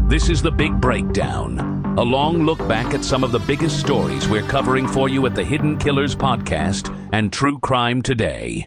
This is The Big Breakdown, a long look back at some of the biggest stories we're covering for you at the Hidden Killers Podcast and True Crime Today.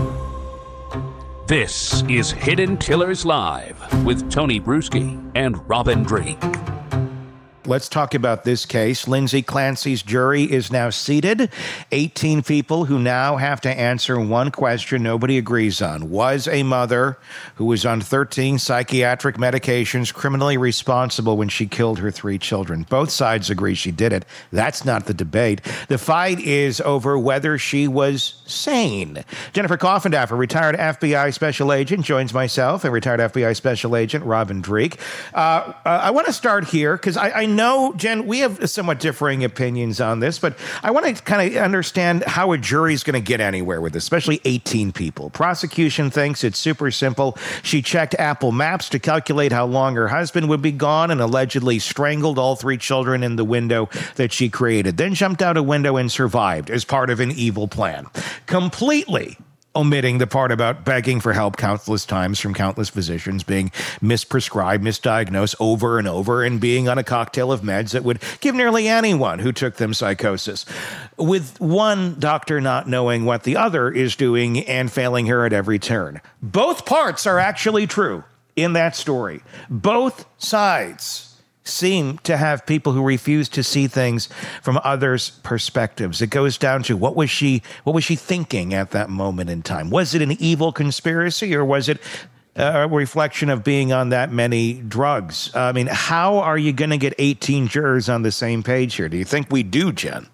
This is Hidden Killers Live with Tony Bruschi and Robin Drake. Let's talk about this case. Lindsay Clancy's jury is now seated. 18 people who now have to answer one question nobody agrees on. Was a mother who was on 13 psychiatric medications criminally responsible when she killed her 3 children? Both sides agree she did it. That's not the debate. The fight is over whether she was sane. Jennifer Coffendaffer, retired FBI special agent, joins myself and retired FBI special agent Robin Drake. I want to start here because I know, Jen, we have somewhat differing opinions on this, but I want to kind of understand how a jury is going to get anywhere with this, especially 18 people. Prosecution thinks it's super simple. She checked Apple Maps to calculate how long her husband would be gone and allegedly strangled all 3 children in the window that she created, then jumped out a window and survived as part of an evil plan. Completely omitting the part about begging for help countless times from countless physicians, being misprescribed, misdiagnosed over and over, and being on a cocktail of meds that would give nearly anyone who took them psychosis, with one doctor not knowing what the other is doing and failing her at every turn. Both parts are actually true in that story. Both sides seem to have people who refuse to see things from others' perspectives. It goes down to what was she thinking at that moment in time? Was it an evil conspiracy, or was it a reflection of being on that many drugs? I mean, how are you going to get 18 jurors on the same page here? Do you think we do, Jen?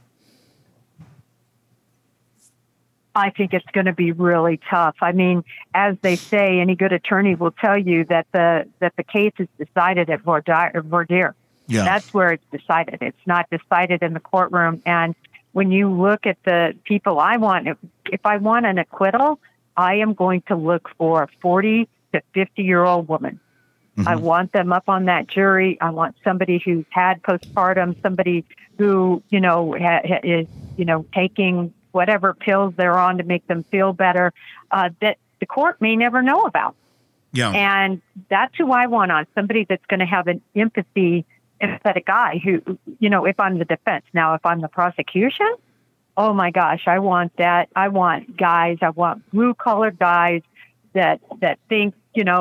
I think it's going to be really tough. I mean, as they say, any good attorney will tell you that the case is decided at voir dire. Yeah. That's where it's decided. It's not decided in the courtroom. And when you look at the people I want, if I want an acquittal, I am going to look for a 40 to 50-year-old woman. Mm-hmm. I want them up on that jury. I want somebody who's had postpartum, somebody who, is, taking whatever pills they're on to make them feel better, that the court may never know about. Yeah. And that's who I want on, somebody that's going to have an empathetic guy who, if I'm the defense. Now, if I'm the prosecution, oh my gosh, I want that. I want blue-collar guys that think,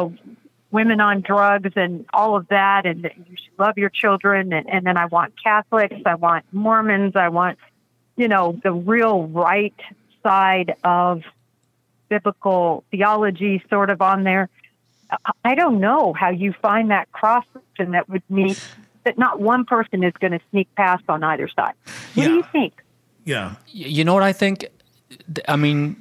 women on drugs and all of that, and that you should love your children. And then I want Catholics, I want Mormons, I want the real right side of biblical theology sort of on there. I don't know how you find that cross section that would mean that not one person is going to sneak past on either side. What do you think? Yeah. You know what I think? I mean,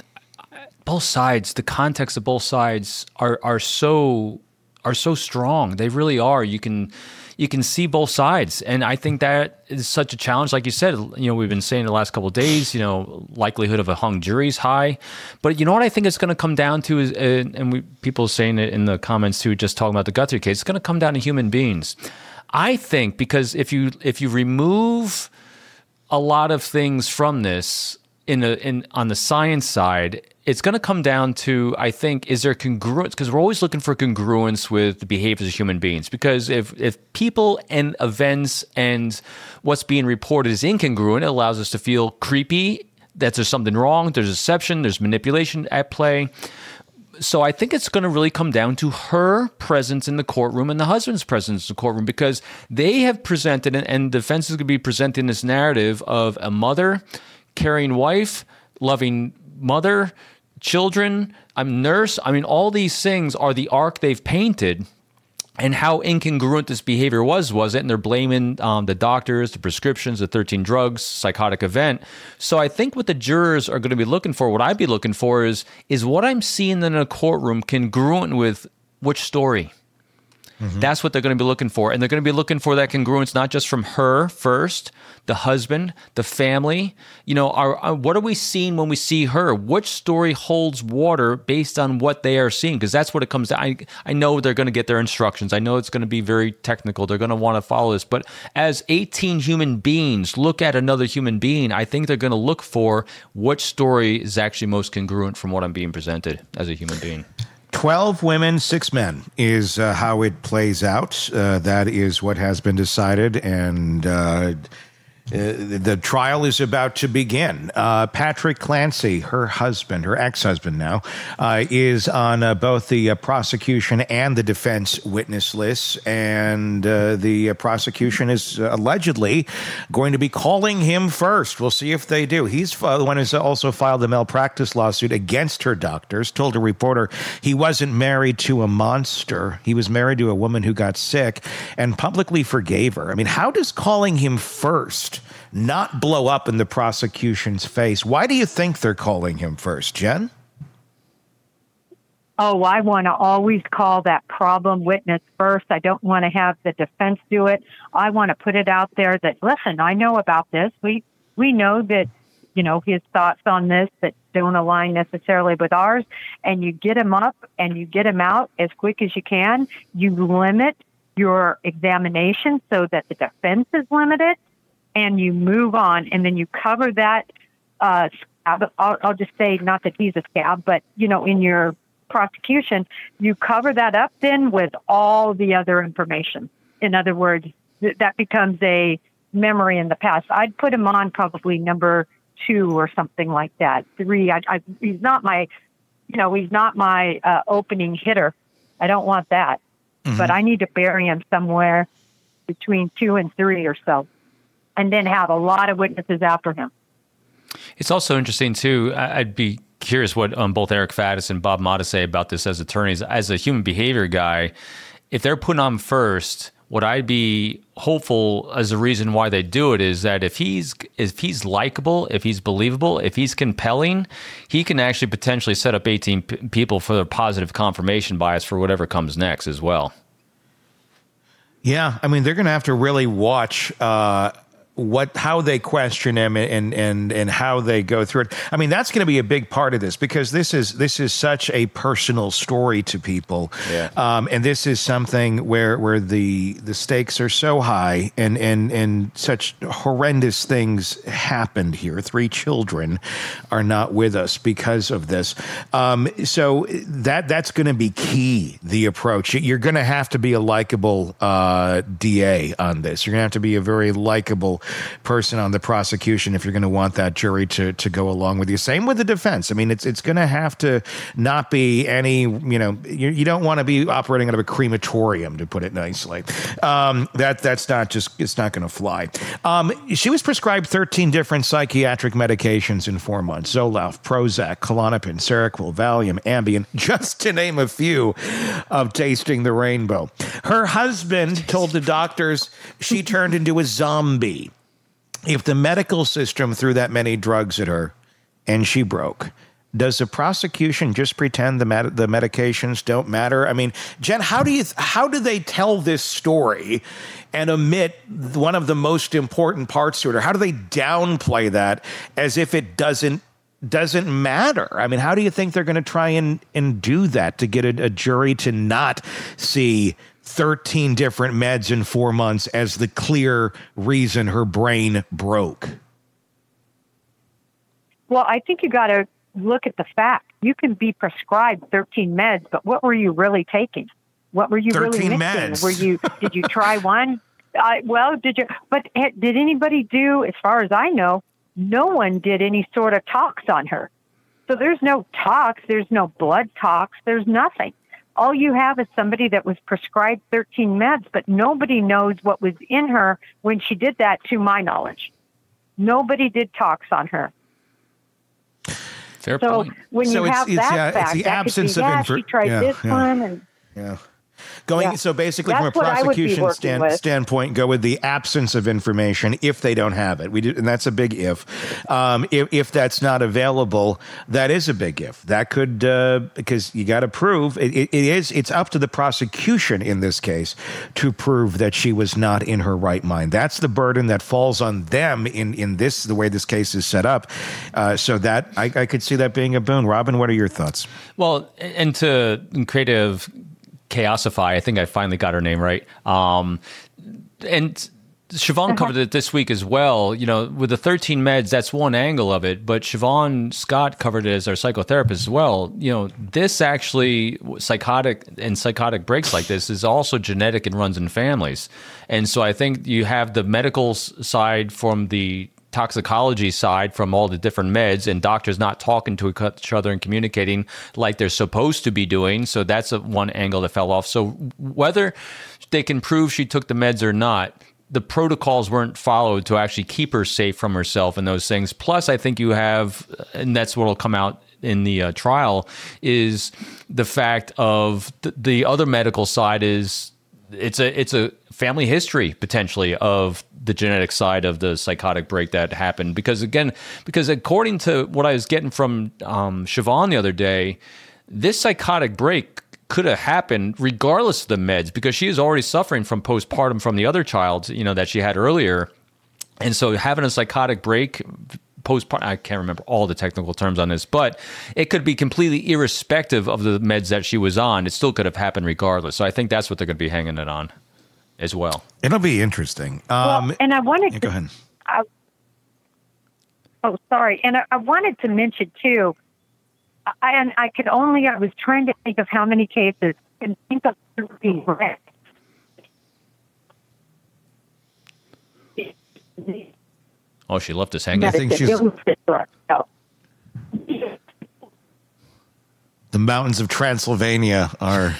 both sides, the context of both sides are so strong. They really are. You can see both sides. And I think that is such a challenge. Like you said, we've been saying the last couple of days, likelihood of a hung jury is high. But you know what I think it's going to come down to is, people saying it in the comments too, just talking about the Guthrie case, it's going to come down to human beings. I think because if you remove a lot of things from this on the science side, it's going to come down to, I think, is there congruence? Because we're always looking for congruence with the behaviors of human beings. Because if people and events and what's being reported is incongruent, it allows us to feel creepy, that there's something wrong, there's deception, there's manipulation at play. So I think it's going to really come down to her presence in the courtroom and the husband's presence in the courtroom, because they have presented, and defense is going to be presenting this narrative of a mother, caring wife, loving mother, children, nurse. I mean, all these things are the arc they've painted, and how incongruent this behavior was it? And they're blaming the doctors, the prescriptions, the 13 drugs, psychotic event. So I think what the jurors are going to be looking for, what I'd be looking for is what I'm seeing in a courtroom congruent with which story? Mm-hmm. That's what they're going to be looking for. And they're going to be looking for that congruence, not just from her first, the husband, the family. What are we seeing when we see her? Which story holds water based on what they are seeing? Because that's what it comes down. I know they're going to get their instructions. I know it's going to be very technical. They're going to want to follow this. But as 18 human beings look at another human being, I think they're going to look for which story is actually most congruent from what I'm being presented as a human being. 12 women, 6 men is how it plays out. That is what has been decided, and the trial is about to begin. Patrick Clancy, her husband, her ex-husband now, is on both the prosecution and the defense witness lists, and the prosecution is allegedly going to be calling him first. We'll see if they do. He's the one who's also filed a malpractice lawsuit against her doctors, told a reporter he wasn't married to a monster. He was married to a woman who got sick and publicly forgave her. I mean, how does calling him first not blow up in the prosecution's face? Why do you think they're calling him first, Jen? Oh, I want to always call that problem witness first. I don't want to have the defense do it. I want to put it out there that, listen, I know about this. We know that, his thoughts on this that don't align necessarily with ours. And you get him up and you get him out as quick as you can. You limit your examination so that the defense is limited. And you move on, and then you cover that scab. I'll just say, not that he's a scab, but, in your prosecution, you cover that up then with all the other information. In other words, that becomes a memory in the past. I'd put him on probably number 2 or something like that. 3, he's not my, he's not my opening hitter. I don't want that. Mm-hmm. But I need to bury him somewhere between 2 and 3 or so, and then have a lot of witnesses after him. It's also interesting, too. I'd be curious what both Eric Faddis and Bob Motta say about this as attorneys. As a human behavior guy, if they're putting on first, what I'd be hopeful as a reason why they do it is that if he's likable, if he's believable, if he's compelling, he can actually potentially set up 18 people for their positive confirmation bias for whatever comes next as well. Yeah, I mean, they're going to have to really watch how they question him and how they go through it. I mean, that's going to be a big part of this, because this is such a personal story to people. Yeah. And this is something where the stakes are so high and such horrendous things happened here. 3 children are not with us because of this. So that's going to be key, the approach. You're going to have to be a likable DA on this. You're going to have to be a very likable person on the prosecution if you're going to want that jury to go along with you. Same with the defense. I mean, it's going to have to not be any, you don't want to be operating out of a crematorium, to put it nicely. That's not it's not going to fly. She was prescribed 13 different psychiatric medications in 4 months: Zoloft, Prozac, Klonopin, Seroquel, Valium, Ambien, just to name a few of Tasting the Rainbow. Her husband told the doctors she turned into a zombie. If the medical system threw that many drugs at her and she broke, does the prosecution just pretend the medications don't matter? I mean, Jen, how do they tell this story and omit one of the most important parts to it? Or how do they downplay that as if it doesn't matter? I mean, how do you think they're going to try and do that to get a jury to not see 13 different meds in 4 months as the clear reason her brain broke? Well, I think you got to look at the fact. You can be prescribed 13 meds, but what were you really taking? What were you really mixing? Meds. Did you try one? Did you? But did anybody do, as far as I know, no one did any sort of tox on her. So there's no tox, there's no blood tox, there's nothing. All you have is somebody that was prescribed 13 meds, but nobody knows what was in her when she did that, to my knowledge. Nobody did tox on her. Fair point. So when you have that fact, it's the absence of information. She tried this one. And, So basically, from a prosecution standpoint, go with the absence of information if they don't have it. And that's a big if. If that's not available, that is a big if. That could, because you got to prove it's up to the prosecution in this case to prove that she was not in her right mind. That's the burden that falls on them in this, the way this case is set up. So that I could see that being a boon. Robin, what are your thoughts? Well, and to creative Chaosify, I think I finally got her name right. And Siobhan covered it this week as well. You know, with the 13 meds, that's one angle of it. But Siobhan Scott covered it as our psychotherapist as well. You know, this actually, psychotic breaks like this is also genetic and runs in families. And so I think you have the medical side from the toxicology side from all the different meds, and doctors not talking to each other and communicating like they're supposed to be doing. So that's one angle that fell off. So whether they can prove she took the meds or not, the protocols weren't followed to actually keep her safe from herself and those things. Plus, I think you have, and that's what will come out in the trial, is the fact of the other medical side is it's a family history potentially of the genetic side of the psychotic break that happened. Because according to what I was getting from Siobhan the other day, this psychotic break could have happened regardless of the meds, because she is already suffering from postpartum from the other child, you know, that she had earlier. And so having a psychotic break postpartum, I can't remember all the technical terms on this, but it could be completely irrespective of the meds that she was on. It still could have happened regardless. So I think that's what they're going to be hanging it on as well. It'll be interesting. And I wanted to go ahead. Sorry. And I wanted to mention too, I was trying to think of how many cases and think of being correct. Oh, she left us hanging. I think she's... The mountains of Transylvania are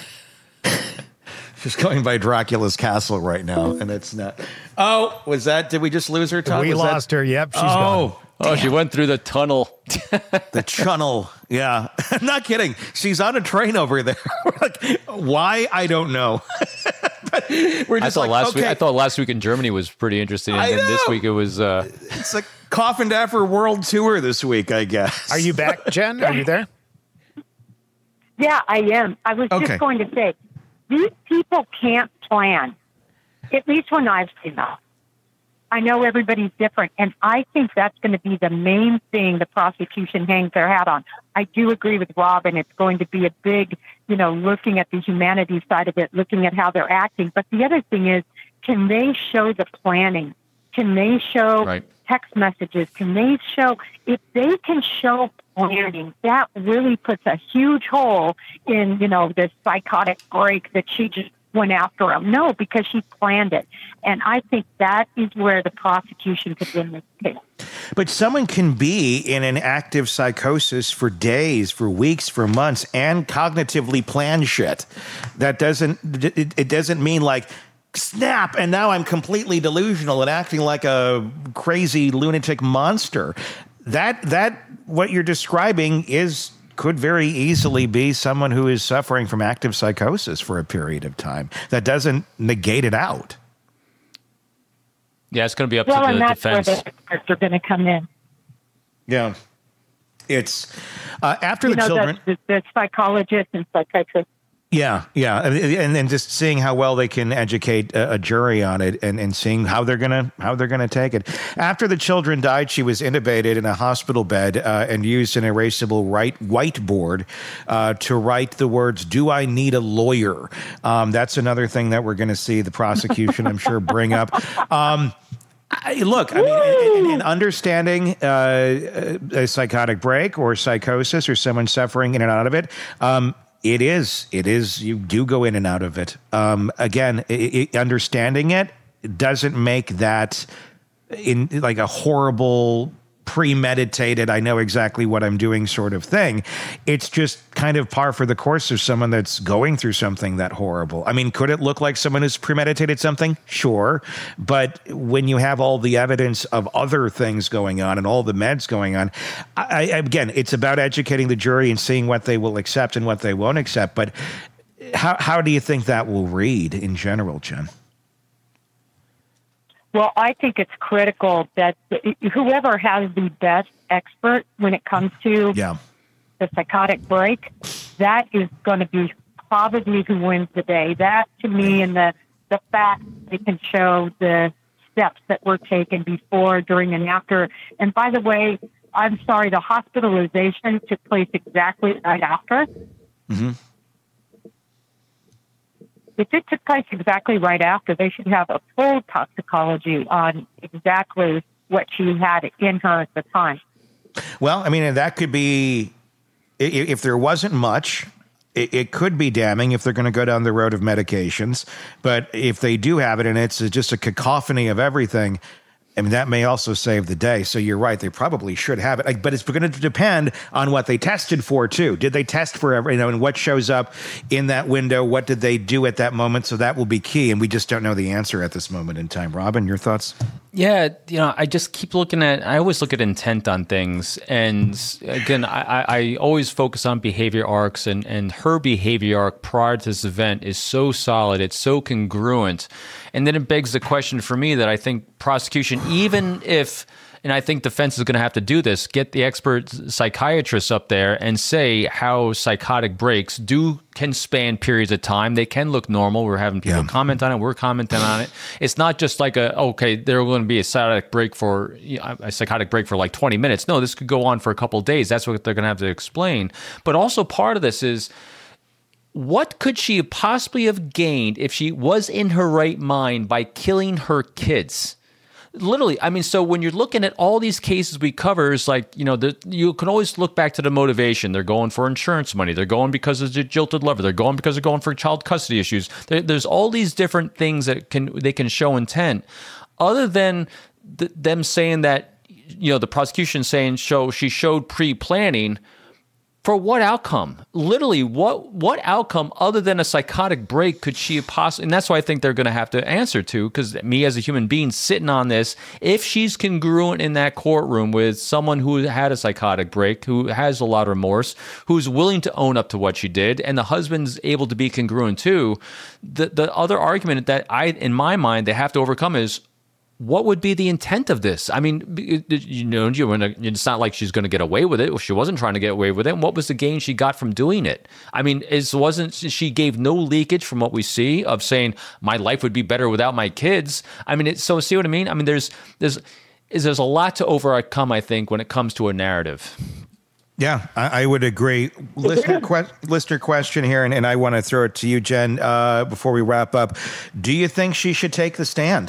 just going by Dracula's castle right now, and it's not. Oh, was that? Did we just lose her, Todd? We lost her. Yep, she's gone. Oh, she went through the tunnel. The tunnel. Yeah. I'm not kidding. She's on a train over there. Like, why? I don't know. But we're just I thought last week in Germany was pretty interesting. And then this week it was... It's like Coffin Dapper World Tour this week, I guess. Are you back, Jen? Are you there? Yeah, I am. I was just going to say, these people can't plan. At least when I've seen them. I know everybody's different, and I think that's going to be the main thing the prosecution hangs their hat on. I do agree with Rob, and it's going to be a big, looking at the humanities side of it, looking at how they're acting. But the other thing is, can they show the planning? Can they show text messages? Can they show, if they can show planning, that really puts a huge hole in, this psychotic break that she just went after him. No, because she planned it. And I think that is where the prosecution could win this case. But someone can be in an active psychosis for days, for weeks, for months, and cognitively plan shit. That it doesn't mean like, snap, and now I'm completely delusional and acting like a crazy lunatic monster. That what you're describing could very easily be someone who is suffering from active psychosis for a period of time. That doesn't negate it out. Yeah, it's going to be up to the defense. Well, and that's where the experts are going to come in. Yeah. It's after the children... The psychologists and psychiatrists. Yeah, and just seeing how well they can educate a jury on it, and seeing how they're gonna take it. After the children died, she was intubated in a hospital bed and used an erasable whiteboard to write the words, "Do I need a lawyer?" That's another thing that we're going to see the prosecution, I'm sure, bring up. Look, I mean, in understanding a psychotic break or psychosis or someone suffering in and out of it. It is. You do go in and out of it. Again, understanding it doesn't make that in like a horrible, premeditated, I know exactly what I'm doing sort of thing. It's just kind of par for the course of someone that's going through something that horrible. I mean, could it look like someone who's premeditated something? Sure. But when you have all the evidence of other things going on and all the meds going on, again, it's about educating the jury and seeing what they will accept and what they won't accept. But how do you think that will read in general, Jen? Well, I think it's critical that whoever has the best expert when it comes to the psychotic break, that is going to be probably who wins the day. That, to me, and the fact they can show the steps that were taken before, during, and after. And by the way, I'm sorry, the hospitalization took place exactly right after. Mm-hmm. if it took place exactly right after, they should have a full toxicology on exactly what she had in her at the time. Well, I mean, that could be, if there wasn't much, it could be damning if they're going to go down the road of medications. But if they do have it and it's just a cacophony of everything, I mean, that may also save the day. So you're right. They probably should have it. But it's going to depend on what they tested for, too. Did they test for, and what shows up in that window? What did they do at that moment? So that will be key. And we just don't know the answer at this moment in time. Robin, your thoughts? Yeah, I just keep I always look at intent on things. And again, I always focus on behavior arcs, and her behavior arc prior to this event is so solid. It's so congruent. And then it begs the question for me that I think prosecution, even if, and I think defense is going to have to do this, get the expert psychiatrists up there and say how psychotic breaks can span periods of time. They can look normal. We're having people comment on it. We're commenting on it. It's not just like they're going to be a psychotic break for like 20 minutes. No, this could go on for a couple of days. That's what they're going to have to explain. But also part of this is, what could she possibly have gained if she was in her right mind by killing her kids? Literally, I mean, so when you're looking at all these cases we cover, it's like, you can always look back to the motivation. They're going for insurance money. They're going because of the jilted lover. They're going because they're going for child custody issues. There's all these different things that they can show intent. Other than them saying that, the prosecution saying she showed pre-planning. For what outcome? Literally, what outcome other than a psychotic break could she have possibly? And that's why I think they're going to have to answer to, because me as a human being sitting on this, if she's congruent in that courtroom with someone who had a psychotic break, who has a lot of remorse, who's willing to own up to what she did, and the husband's able to be congruent too, the other argument that in my mind, they have to overcome is, what would be the intent of this? I mean, it's not like she's going to get away with it. Well, she wasn't trying to get away with it. And what was the gain she got from doing it? I mean, she gave no leakage from what we see of saying my life would be better without my kids. I mean, so see what I mean? I mean, there's a lot to overcome, I think, when it comes to a narrative. Yeah, I would agree. Listener question here, and I want to throw it to you, Jen, before we wrap up. Do you think she should take the stand?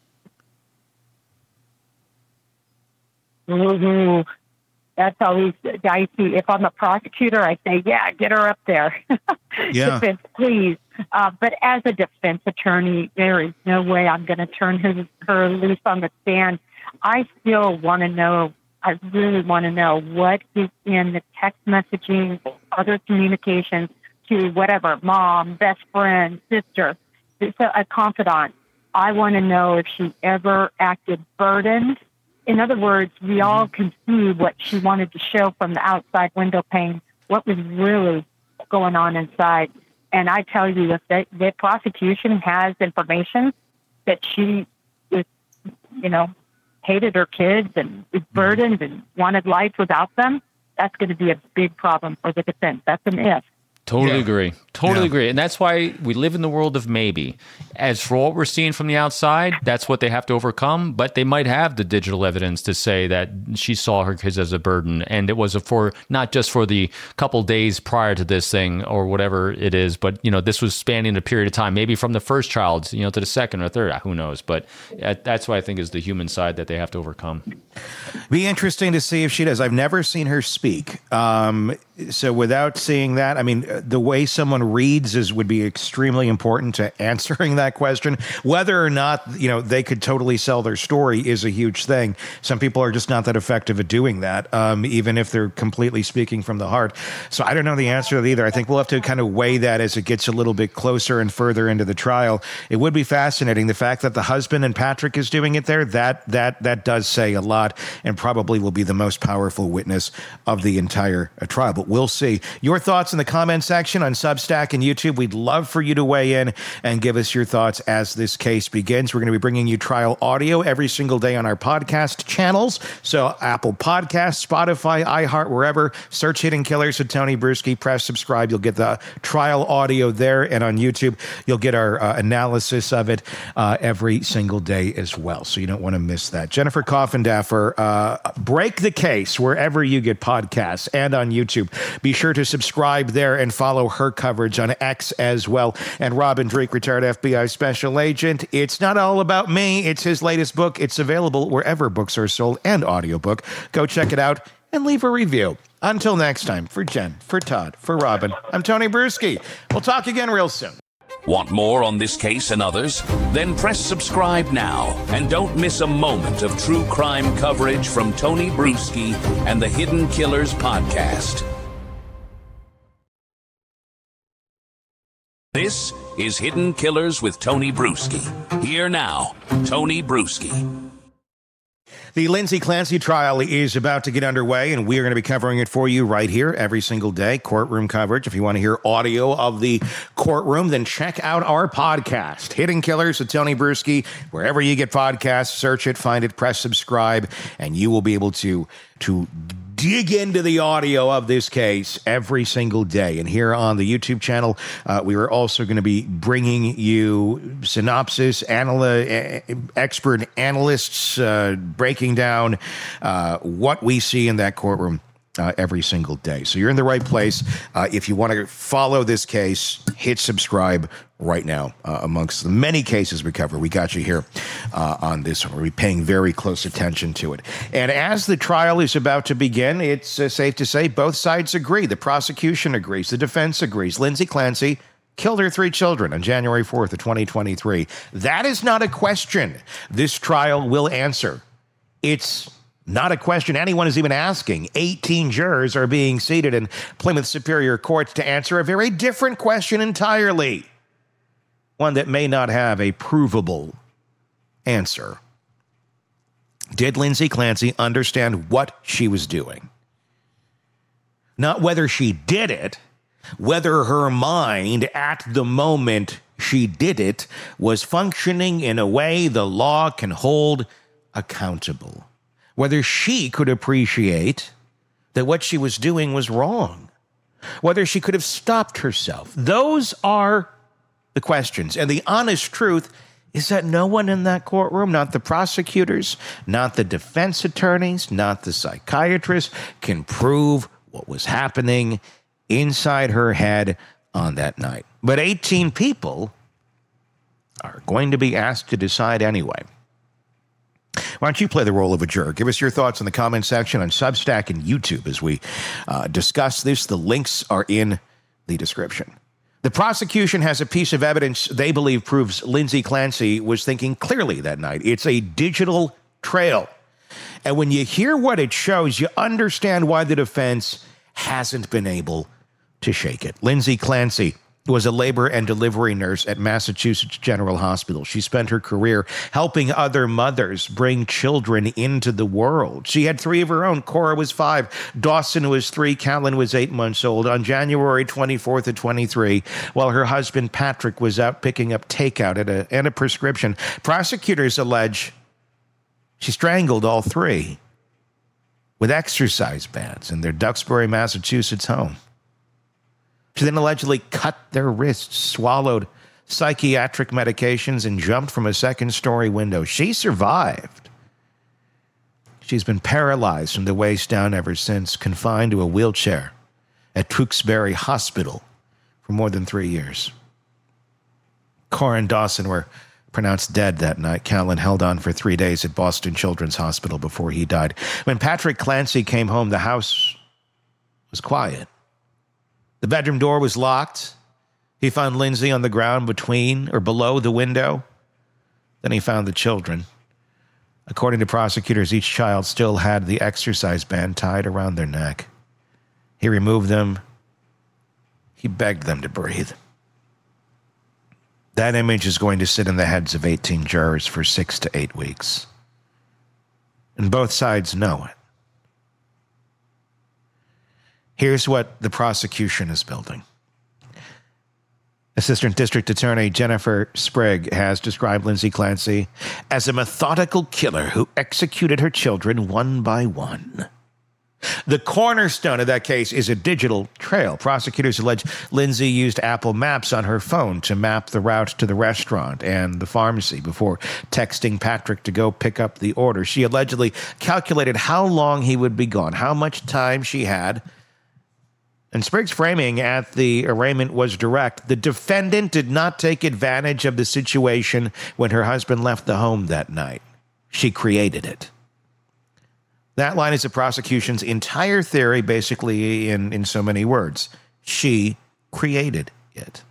Mm-hmm. That's always dicey. If I'm a prosecutor, I say, get her up there. Defense, please. But as a defense attorney, there is no way I'm going to turn her loose on the stand. I still want to know, I really want to know what is in the text messaging, other communications to whatever, mom, best friend, sister, a confidant. I want to know if she ever acted burdened. In other words, we all can see what she wanted to show from the outside window pane, what was really going on inside. And I tell you, if the prosecution has information that she was, hated her kids and was burdened and wanted life without them, that's going to be a big problem for the defense. That's an if. Totally agree. Totally agree. And that's why we live in the world of maybe. As for what we're seeing from the outside, that's what they have to overcome. But they might have the digital evidence to say that she saw her kids as a burden. And it was not just for the couple days prior to this thing or whatever it is, but, this was spanning a period of time, maybe from the first child, to the second or third, who knows. But that's what I think is the human side that they have to overcome. Be interesting to see if she does. I've never seen her speak. So without seeing that, I mean, the way someone reads would be extremely important to answering that question. Whether or not, they could totally sell their story is a huge thing. Some people are just not that effective at doing that, even if they're completely speaking from the heart. So I don't know the answer to either. I think we'll have to kind of weigh that as it gets a little bit closer and further into the trial. It would be fascinating. The fact that the husband and Patrick is doing it there, that does say a lot and probably will be the most powerful witness of the entire trial. But we'll see. Your thoughts in the comment section on Substack and YouTube. We'd love for you to weigh in and give us your thoughts as this case begins. We're going to be bringing you trial audio every single day on our podcast channels. So Apple Podcasts, Spotify, iHeart, wherever. Search Hidden Killers with Tony Bruschi. Press subscribe. You'll get the trial audio there. And on YouTube, you'll get our analysis of it every single day as well. So you don't want to miss that. Jennifer Coffindaffer, Break the Case wherever you get podcasts and on YouTube. Be sure to subscribe there and follow her coverage coverage on X as well. And Robin Dreeke, retired FBI special agent. It's not all about me. It's his latest book. It's available wherever books are sold and audiobook. Go check it out and leave a review. Until next time, for Jen, for Todd, for Robin, I'm Tony Brueski. We'll talk again real soon. Want more on this case and others? Then press subscribe now and don't miss a moment of true crime coverage from Tony Brueski and the Hidden Killers podcast. This is Hidden Killers with Tony Brueski. Here now, Tony Brueski. The Lindsay Clancy trial is about to get underway, and we are going to be covering it for you right here every single day. Courtroom coverage. If you want to hear audio of the courtroom, then check out our podcast, Hidden Killers with Tony Brueski. Wherever you get podcasts, search it, find it, press subscribe, and you will be able to dig into the audio of this case every single day. And here on the YouTube channel, we are also going to be bringing you synopsis, expert analysts breaking down what we see in that courtroom every single day. So you're in the right place. If you want to follow this case, hit subscribe right now. Amongst the many cases we cover, we got you here on this one. We'll be paying very close attention to it. And as the trial is about to begin, it's safe to say both sides agree. The prosecution agrees. The defense agrees. Lindsay Clancy killed her 3 children on January 4th of 2023. That is not a question this trial will answer. It's not a question anyone is even asking. 18 jurors are being seated in Plymouth Superior Court to answer a very different question entirely. One that may not have a provable answer. Did Lindsay Clancy understand what she was doing? Not whether she did it, whether her mind at the moment she did it was functioning in a way the law can hold accountable. Whether she could appreciate that what she was doing was wrong. Whether she could have stopped herself. Those are the questions. And the honest truth is that no one in that courtroom, not the prosecutors, not the defense attorneys, not the psychiatrists, can prove what was happening inside her head on that night. But 18 people are going to be asked to decide anyway. Why don't you play the role of a juror? Give us your thoughts in the comment section on Substack and YouTube as we discuss this. The links are in the description. The prosecution has a piece of evidence they believe proves Lindsay Clancy was thinking clearly that night. It's a digital trail. And when you hear what it shows, you understand why the defense hasn't been able to shake it. Lindsay Clancy was a labor and delivery nurse at Massachusetts General Hospital. She spent her career helping other mothers bring children into the world. She had 3 of her own. Cora was 5. Dawson was 3. Callan was 8 months old. On January 24th of 23, while her husband Patrick was out picking up takeout and a prescription, prosecutors allege she strangled all 3 with exercise bands in their Duxbury, Massachusetts home. She then allegedly cut their wrists, swallowed psychiatric medications, and jumped from a 2nd-story window. She survived. She's been paralyzed from the waist down ever since, confined to a wheelchair at Tewksbury Hospital for more than 3 years. Cora and Dawson were pronounced dead that night. Callan held on for 3 days at Boston Children's Hospital before he died. When Patrick Clancy came home, the house was quiet. The bedroom door was locked. He found Lindsay on the ground between or below the window. Then he found the children. According to prosecutors, each child still had the exercise band tied around their neck. He removed them. He begged them to breathe. That image is going to sit in the heads of 18 jurors for 6 to 8 weeks. And both sides know it. Here's what the prosecution is building. Assistant District Attorney Jennifer Sprigg has described Lindsay Clancy as a methodical killer who executed her children one by one. The cornerstone of that case is a digital trail. Prosecutors allege Lindsay used Apple Maps on her phone to map the route to the restaurant and the pharmacy before texting Patrick to go pick up the order. She allegedly calculated how long he would be gone, how much time she had, And Spriggs' framing at the arraignment was direct. The defendant did not take advantage of the situation when her husband left the home that night. She created it. That line is the prosecution's entire theory, basically in so many words. She created it.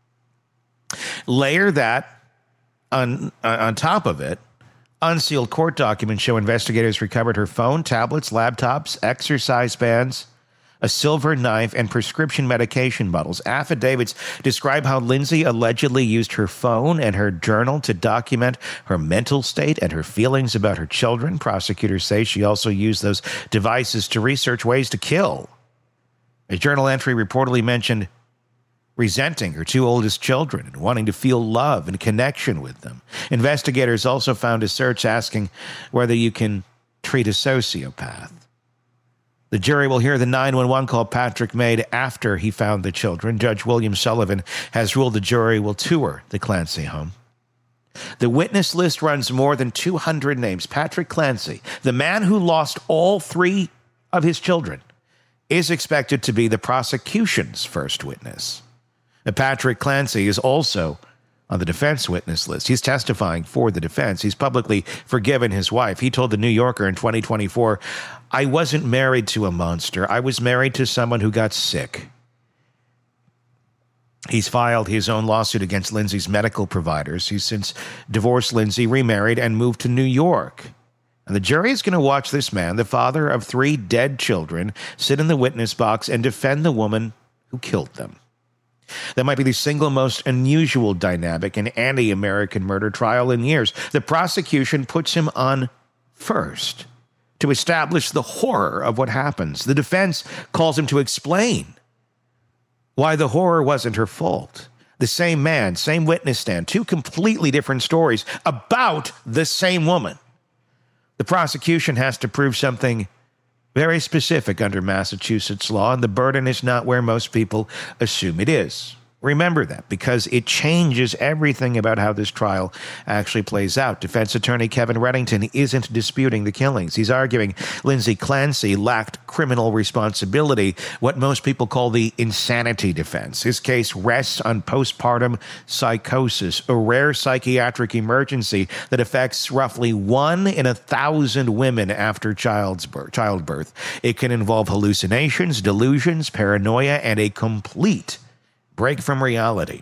Layer that on top of it, unsealed court documents show investigators recovered her phone, tablets, laptops, exercise bands, a silver knife, and prescription medication bottles. Affidavits describe how Lindsay allegedly used her phone and her journal to document her mental state and her feelings about her children. Prosecutors say she also used those devices to research ways to kill. A journal entry reportedly mentioned resenting her two oldest children and wanting to feel love and connection with them. Investigators also found a search asking whether you can treat a sociopath. The jury will hear the 911 call Patrick made after he found the children. Judge William Sullivan has ruled the jury will tour the Clancy home. The witness list runs more than 200 names. Patrick Clancy, the man who lost all three of his children, is expected to be the prosecution's first witness. Patrick Clancy is also on the defense witness list. He's testifying for the defense. He's publicly forgiven his wife. He told The New Yorker in 2024, "I wasn't married to a monster. I was married to someone who got sick." He's filed his own lawsuit against Lindsay's medical providers. He's since divorced Lindsay, remarried, and moved to New York. And the jury is going to watch this man, the father of three dead children, sit in the witness box and defend the woman who killed them. That might be the single most unusual dynamic in any American murder trial in years. The prosecution puts him on first to establish the horror of what happens. The defense calls him to explain why the horror wasn't her fault. The same man, same witness stand, two completely different stories about the same woman. The prosecution has to prove something very specific under Massachusetts law, and the burden is not where most people assume it is. Remember that, because it changes everything about how this trial actually plays out. Defense attorney Kevin Reddington isn't disputing the killings. He's arguing Lindsay Clancy lacked criminal responsibility, what most people call the insanity defense. His case rests on postpartum psychosis, a rare psychiatric emergency that affects roughly 1 in 1,000 women after childbirth. It can involve hallucinations, delusions, paranoia, and a complete break from reality.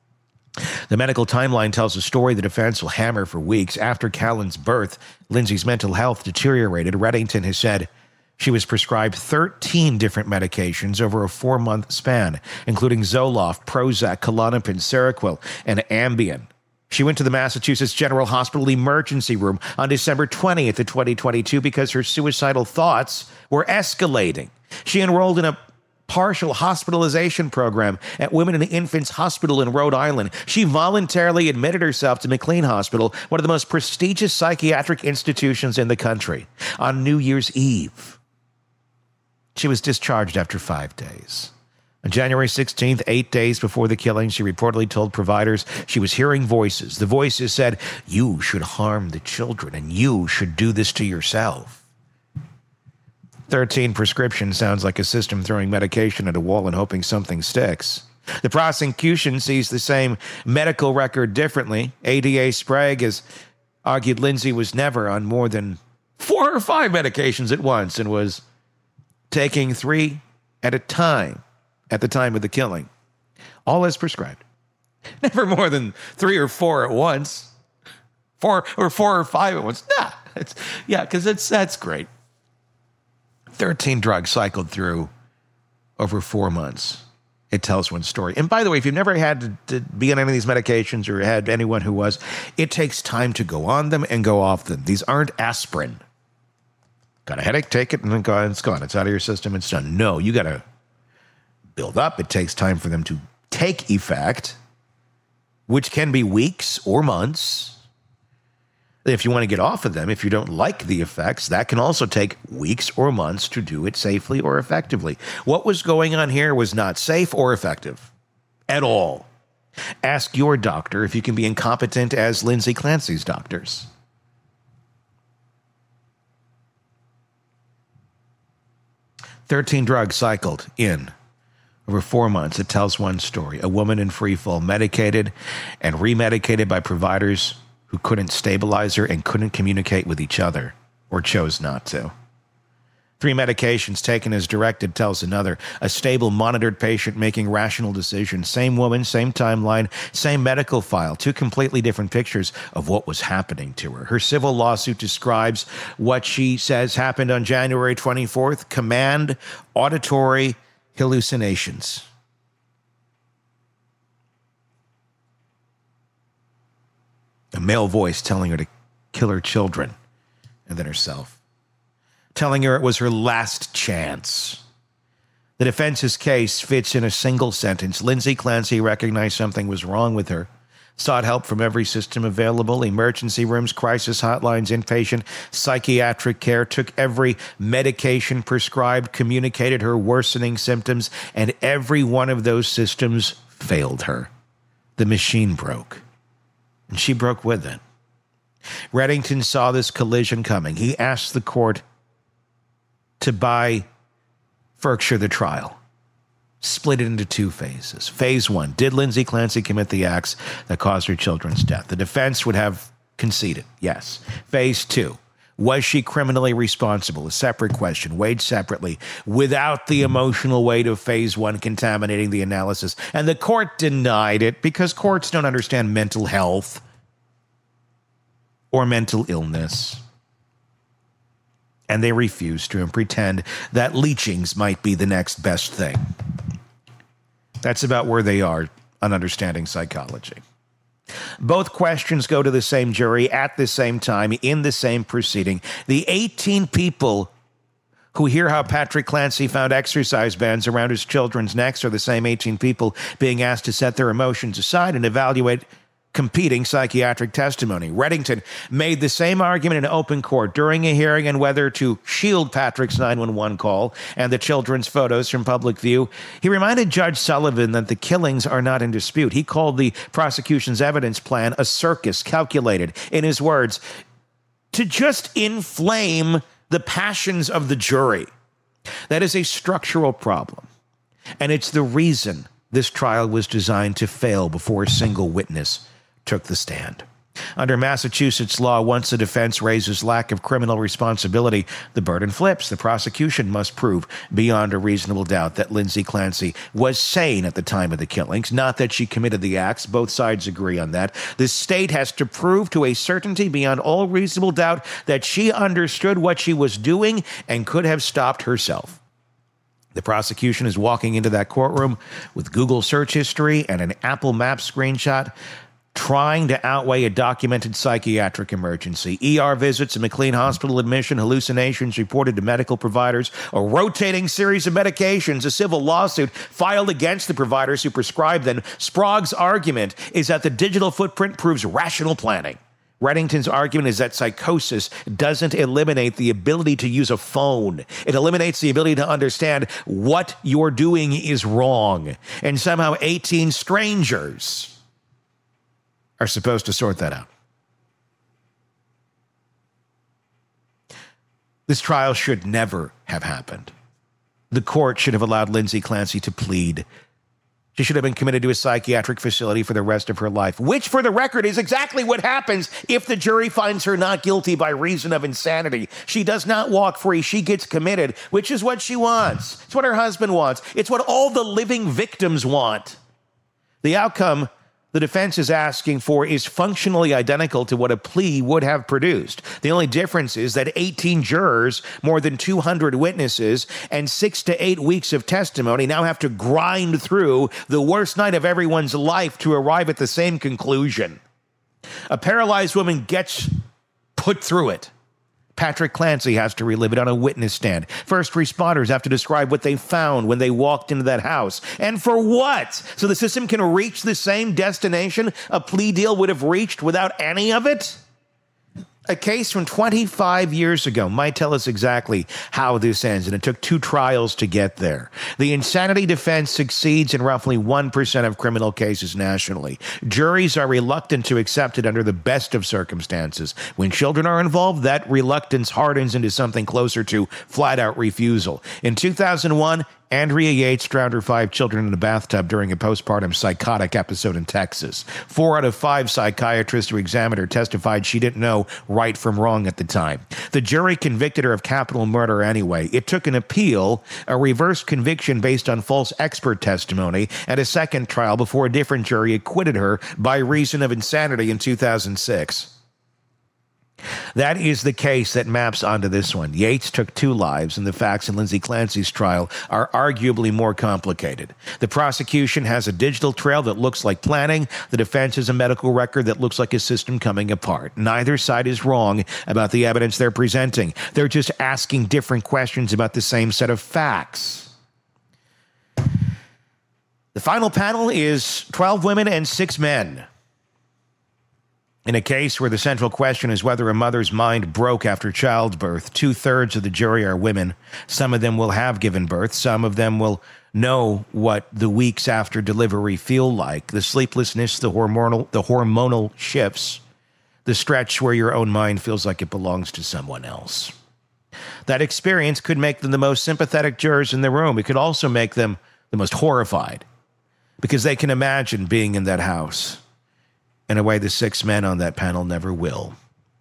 The medical timeline tells a story the defense will hammer for weeks. After Callan's birth, Lindsay's mental health deteriorated. Reddington has said she was prescribed 13 different medications over a 4-month span, including Zoloft, Prozac, Klonopin, Seroquel, and Ambien. She went to the Massachusetts General Hospital emergency room on December 20th of 2022 because her suicidal thoughts were escalating. She enrolled in a partial hospitalization program at Women and Infants Hospital in Rhode Island. She voluntarily admitted herself to McLean Hospital, one of the most prestigious psychiatric institutions in the country, on New Year's Eve. She was discharged after 5 days. On January 16th, 8 days before the killing, she reportedly told providers she was hearing voices. The voices said, "You should harm the children, and you should do this to yourself." 13 prescriptions sounds like a system throwing medication at a wall and hoping something sticks. The prosecution sees the same medical record differently. ADA Sprague has argued Lindsay was never on more than 4 or 5 medications at once and was taking 3 at a time at the time of the killing, all as prescribed. Never more than 3 or 4 at once. 4 or 5 at once. Because that's great. 13 drugs cycled through over 4 months. It tells one story. And by the way, if you've never had to be on any of these medications or had anyone who was, it takes time to go on them and go off them. These aren't aspirin. Got a headache, take it, and then it's gone. It's out of your system, it's done. No, you got to build up. It takes time for them to take effect, which can be weeks or months. If you want to get off of them, if you don't like the effects, that can also take weeks or months to do it safely or effectively. What was going on here was not safe or effective at all. Ask your doctor if you can be incompetent as Lindsay Clancy's doctors. "13 drugs cycled in Over 4 months, it tells one story. A woman in free fall, medicated and remedicated by providers who couldn't stabilize her and couldn't communicate with each other or chose not to. 3 medications taken as directed, tells another. A stable, monitored patient making rational decisions. Same woman, same timeline, same medical file. 2 completely different pictures of what was happening to her. Her civil lawsuit describes what she says happened on January 24th. Command auditory hallucinations. A male voice telling her to kill her children and then herself. Telling her it was her last chance. The defense's case fits in a single sentence. Lindsay Clancy recognized something was wrong with her, sought help from every system available, emergency rooms, crisis hotlines, inpatient, psychiatric care, took every medication prescribed, communicated her worsening symptoms, and every one of those systems failed her. The machine broke, and she broke with it. Reddington saw this collision coming. He asked the court to buy Berkshire the trial. Split it into 2 phases. Phase 1, did Lindsay Clancy commit the acts that caused her children's death? The defense would have conceded, yes. Phase 2, was she criminally responsible? A separate question, weighed separately, without the emotional weight of phase 1 contaminating the analysis. And the court denied it because courts don't understand mental health or mental illness. And they refused to and pretend that leechings might be the next best thing. That's about where they are on understanding psychology. Both questions go to the same jury at the same time in the same proceeding. The 18 people who hear how Patrick Clancy found exercise bands around his children's necks are the same 18 people being asked to set their emotions aside and evaluate competing psychiatric testimony. Reddington made the same argument in open court during a hearing on whether to shield Patrick's 911 call and the children's photos from public view. He reminded Judge Sullivan that the killings are not in dispute. He called the prosecution's evidence plan a circus calculated, in his words, to just inflame the passions of the jury. That is a structural problem, and it's the reason this trial was designed to fail before a single witness took the stand. Under Massachusetts law, once the defense raises lack of criminal responsibility, the burden flips. The prosecution must prove beyond a reasonable doubt that Lindsay Clancy was sane at the time of the killings, not that she committed the acts. Both sides agree on that. The state has to prove to a certainty beyond all reasonable doubt that she understood what she was doing and could have stopped herself. The prosecution is walking into that courtroom with Google search history and an Apple Maps screenshot, trying to outweigh a documented psychiatric emergency. ER visits, a McLean Hospital admission, hallucinations reported to medical providers, a rotating series of medications, a civil lawsuit filed against the providers who prescribed them. Sprague's argument is that the digital footprint proves rational planning. Reddington's argument is that psychosis doesn't eliminate the ability to use a phone. It eliminates the ability to understand what you're doing is wrong. And somehow 18 strangers are supposed to sort that out. This trial should never have happened. The court should have allowed Lindsay Clancy to plead. She should have been committed to a psychiatric facility for the rest of her life, which, for the record, is exactly what happens if the jury finds her not guilty by reason of insanity. She does not walk free. She gets committed, which is what she wants. It's what her husband wants. It's what all the living victims want. The outcome the defense is asking for is functionally identical to what a plea would have produced. The only difference is that 18 jurors, more than 200 witnesses, and 6 to 8 weeks of testimony now have to grind through the worst night of everyone's life to arrive at the same conclusion. A paralyzed woman gets put through it. Patrick Clancy has to relive it on a witness stand. First responders have to describe what they found when they walked into that house. And for what? So the system can reach the same destination a plea deal would have reached without any of it? A case from 25 years ago might tell us exactly how this ends, and it took 2 trials to get there. The insanity defense succeeds in roughly 1% of criminal cases nationally. Juries are reluctant to accept it under the best of circumstances. When children are involved, that reluctance hardens into something closer to flat-out refusal. In 2001, Andrea Yates drowned her 5 children in a bathtub during a postpartum psychotic episode in Texas. 4 out of 5 psychiatrists who examined her testified she didn't know right from wrong at the time. The jury convicted her of capital murder anyway. It took an appeal, a reverse conviction based on false expert testimony, and a second trial before a different jury acquitted her by reason of insanity in 2006. That is the case that maps onto this one. Yates took 2 lives, and the facts in Lindsay Clancy's trial are arguably more complicated. The prosecution has a digital trail that looks like planning. The defense has a medical record that looks like a system coming apart. Neither side is wrong about the evidence they're presenting. They're just asking different questions about the same set of facts. The final panel is 12 women and 6 men. In a case where the central question is whether a mother's mind broke after childbirth, 2/3 of the jury are women. Some of them will have given birth. Some of them will know what the weeks after delivery feel like. The sleeplessness, the hormonal shifts, the stretch where your own mind feels like it belongs to someone else. That experience could make them the most sympathetic jurors in the room. It could also make them the most horrified because they can imagine being in that house in a way the 6 men on that panel never will.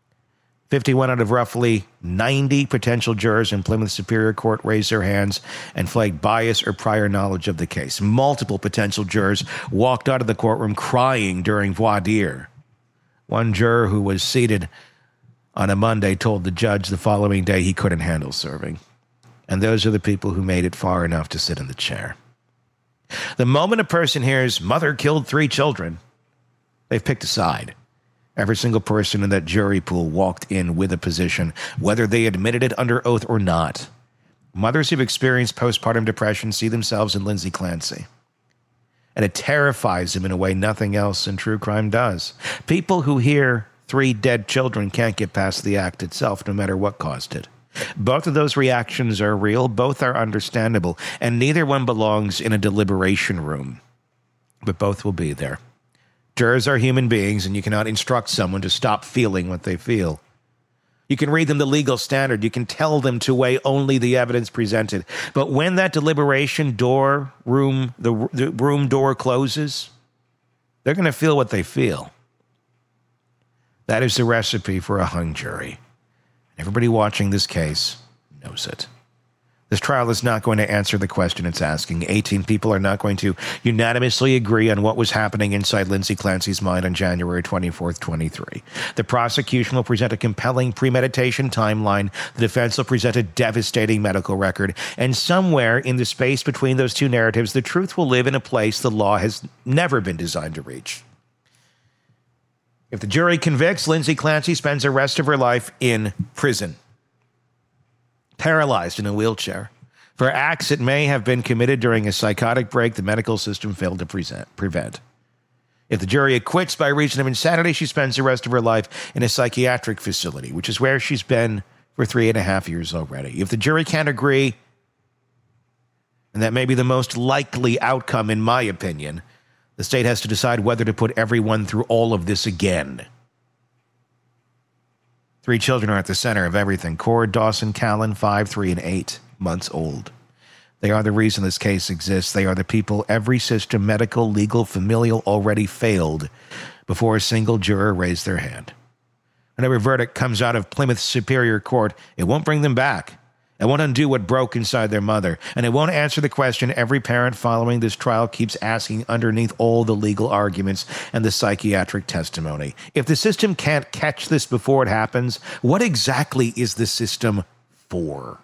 51 out of roughly 90 potential jurors in Plymouth Superior Court raised their hands and flagged bias or prior knowledge of the case. Multiple potential jurors walked out of the courtroom crying during voir dire. One juror who was seated on a Monday told the judge the following day he couldn't handle serving. And those are the people who made it far enough to sit in the chair. The moment a person hears, "Mother killed 3 children," they've picked a side. Every single person in that jury pool walked in with a position, whether they admitted it under oath or not. Mothers who've experienced postpartum depression see themselves in Lindsay Clancy. And it terrifies them in a way nothing else in true crime does. People who hear 3 dead children can't get past the act itself, no matter what caused it. Both of those reactions are real, both are understandable, and neither one belongs in a deliberation room. But both will be there. Jurors are human beings, and you cannot instruct someone to stop feeling what they feel. You can read them the legal standard. You can tell them to weigh only the evidence presented. But when that deliberation the room door closes, they're going to feel what they feel. That is the recipe for a hung jury. Everybody watching this case knows it. This trial is not going to answer the question it's asking. 18 people are not going to unanimously agree on what was happening inside Lindsay Clancy's mind on January 24th, 23. The prosecution will present a compelling premeditation timeline. The defense will present a devastating medical record. And somewhere in the space between those two narratives, the truth will live in a place the law has never been designed to reach. If the jury convicts, Lindsay Clancy spends the rest of her life in prison, paralyzed in a wheelchair, for acts that may have been committed during a psychotic break the medical system failed to prevent. If the jury acquits by reason of insanity, she spends the rest of her life in a psychiatric facility, which is where she's been for 3.5 years already. If the jury can't agree, and that may be the most likely outcome in my opinion, the state has to decide whether to put everyone through all of this again. 3 children are at the center of everything. Cord, Dawson, Callan, 5, 3, and 8 months old. They are the reason this case exists. They are the people every system, medical, legal, familial, already failed before a single juror raised their hand. Whenever a verdict comes out of Plymouth Superior Court, it won't bring them back. It won't undo what broke inside their mother. And it won't answer the question every parent following this trial keeps asking underneath all the legal arguments and the psychiatric testimony. If the system can't catch this before it happens, what exactly is the system for?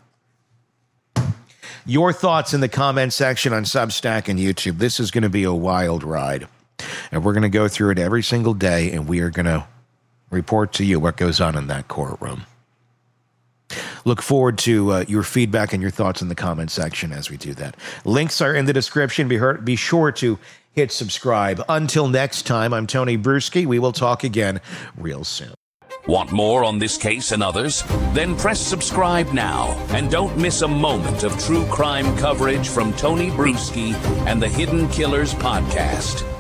Your thoughts in the comment section on Substack and YouTube. This is going to be a wild ride. And we're going to go through it every single day, and we are going to report to you what goes on in that courtroom. Look forward to your feedback and your thoughts in the comment section as we do that. Links are in the description. Be sure to hit subscribe. Until next time, I'm Tony Bruschi. We will talk again real soon. Want more on this case and others? Then press subscribe now and don't miss a moment of true crime coverage from Tony Bruschi and the Hidden Killers podcast.